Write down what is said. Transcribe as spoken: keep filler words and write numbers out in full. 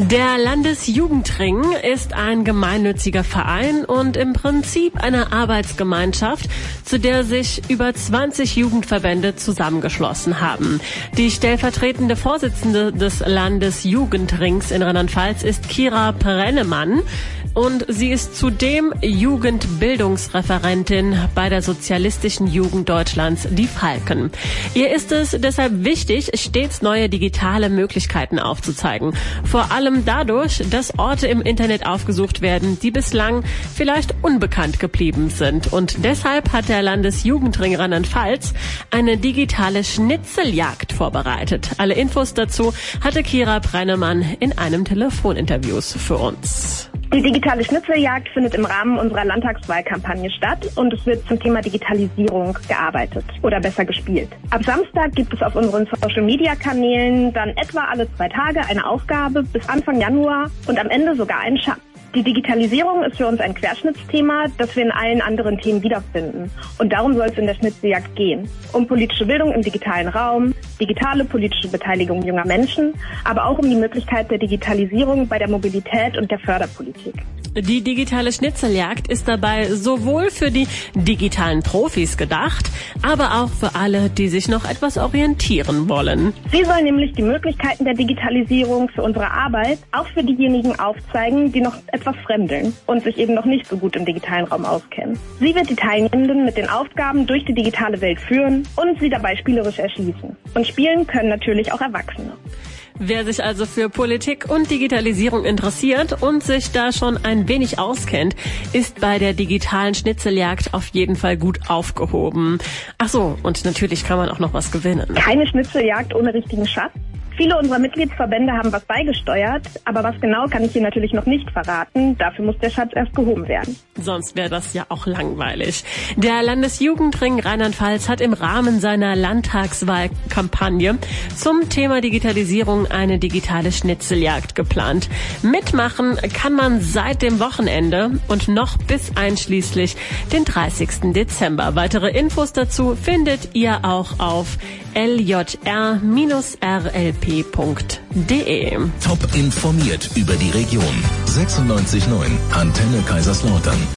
Der Landesjugendring ist ein gemeinnütziger Verein und im Prinzip eine Arbeitsgemeinschaft, zu der sich über zwanzig Jugendverbände zusammengeschlossen haben. Die stellvertretende Vorsitzende des Landesjugendrings in Rheinland-Pfalz ist Kira Brennemann. Und sie ist zudem Jugendbildungsreferentin bei der Sozialistischen Jugend Deutschlands, die Falken. Ihr ist es deshalb wichtig, stets neue digitale Möglichkeiten aufzuzeigen. Vor allem dadurch, dass Orte im Internet aufgesucht werden, die bislang vielleicht unbekannt geblieben sind. Und deshalb hat der Landesjugendring Rheinland-Pfalz eine digitale Schnitzeljagd vorbereitet. Alle Infos dazu hatte Kira Brennemann in einem Telefoninterview für uns. Die digitale Schnitzeljagd findet im Rahmen unserer Landtagswahlkampagne statt und es wird zum Thema Digitalisierung gearbeitet oder besser gespielt. Ab Samstag gibt es auf unseren Social-Media-Kanälen dann etwa alle zwei Tage eine Aufgabe bis Anfang Januar und am Ende sogar einen Schatz. Die Digitalisierung ist für uns ein Querschnittsthema, das wir in allen anderen Themen wiederfinden. Und darum soll es in der Schnitzeljagd gehen. Um politische Bildung im digitalen Raum, digitale politische Beteiligung junger Menschen, aber auch um die Möglichkeit der Digitalisierung bei der Mobilität und der Förderpolitik. Die digitale Schnitzeljagd ist dabei sowohl für die digitalen Profis gedacht, aber auch für alle, die sich noch etwas orientieren wollen. Sie soll nämlich die Möglichkeiten der Digitalisierung für unsere Arbeit auch für diejenigen aufzeigen, die noch etwas fremdeln und sich eben noch nicht so gut im digitalen Raum auskennen. Sie wird die Teilnehmenden mit den Aufgaben durch die digitale Welt führen und sie dabei spielerisch erschließen. Und spielen können natürlich auch Erwachsene. Wer sich also für Politik und Digitalisierung interessiert und sich da schon ein wenig auskennt, ist bei der digitalen Schnitzeljagd auf jeden Fall gut aufgehoben. Ach so, und natürlich kann man auch noch was gewinnen. Keine Schnitzeljagd ohne richtigen Schatz. Viele unserer Mitgliedsverbände haben was beigesteuert, aber was genau kann ich hier natürlich noch nicht verraten. Dafür muss der Schatz erst gehoben werden. Sonst wäre das ja auch langweilig. Der Landesjugendring Rheinland-Pfalz hat im Rahmen seiner Landtagswahlkampagne zum Thema Digitalisierung eine digitale Schnitzeljagd geplant. Mitmachen kann man seit dem Wochenende und noch bis einschließlich den dreißigsten Dezember. Weitere Infos dazu findet ihr auch auf l j r r l p punkt d e. Top informiert über die Region. sechsundneunzig Komma neun Antenne Kaiserslautern.